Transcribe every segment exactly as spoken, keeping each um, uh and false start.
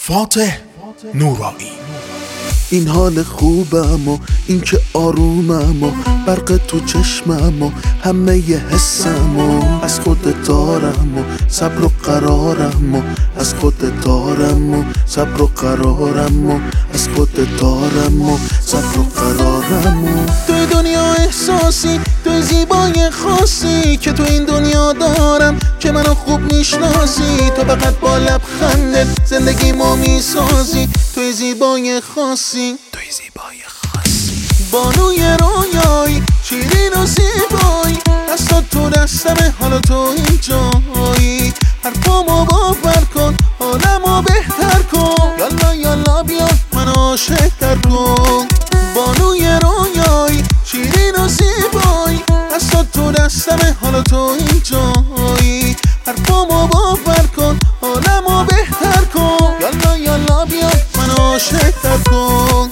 فاتح نورایی. این حال خوبم و این که آرومم و برق تو چشمم و همه ی حسم و از خودت دارم و صبر و قرارم و از خودت دارم و صبر و قرارم و از خودت دارم و صبر و قرارم و توی دنیا احساسی، توی زیبای خاصی که تو این دنیا دارم که منو خوب میشناسی. تو فقط با لبخندت زندگیمو میسازی، توی زیبای خاصی، توی زیبای خاصی، بانوی رویایی، شیرین و زیبایی، دستات تو دستمه، حالا تو اینجایی. حرفامو باور کن، حالمو بهتر کن، یالا یالا بیا منو عاشق‌تر کن. بانوی رویایی، شیرین و زیبایی، دستات تو دستمه، حالا تو اینجایی. حرفامو باور کن، حالمو بهتر کن، یالا یالا بیا منو عاشق‌تر کن.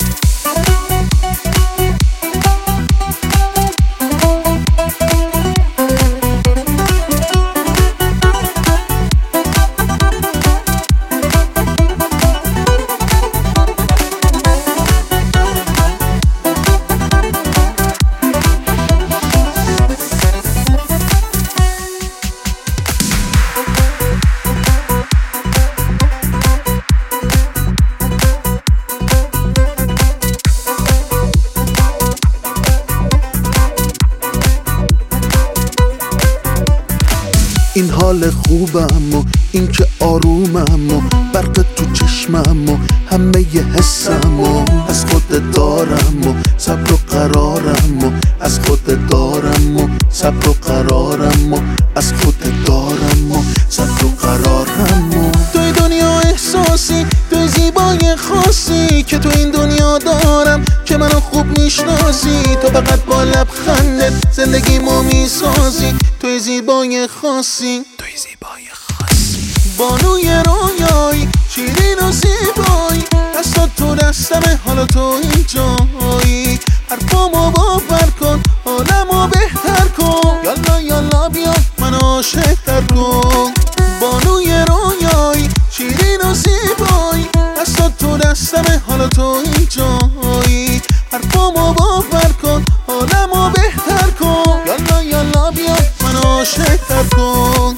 این حال خوبم و این که آرومم و برق تو چشمم و همه ی حسم و از خودت دارم و صبر و قرارم و از خودت دارم و صبر و قرارم و از خودت دارم و صبر و قرارم و توی دنیا احساسی، توی زیبای خاصی که تو این دنیا دارم که منو خوب میشناسی. تو فقط با لبخندت زندگیمو میسازی، توی زیبای خاصی، توی زیبای خاصی، بانوی رویایی، شیرین و زیبایی، دستات تو دستمه، حالا تو اینجایی. حرفامو باور کن، حالمو بهتر کن، یالا یالا بیا منو عاشق‌تر کن. بانوی رویایی، شیرین و زیبایی، دستات تو دستمه، حالا تو اینجایی. حرفامو باور کن، حالمو بهتر کن، یالا یالا بیا منو عاشق‌تر کن.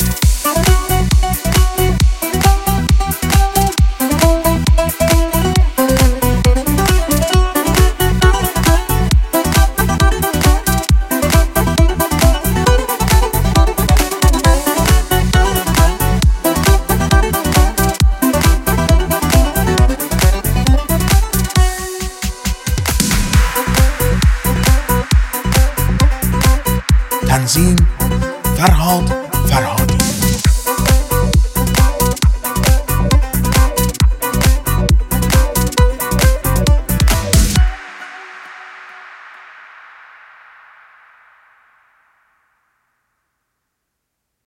تنظیم فرهاد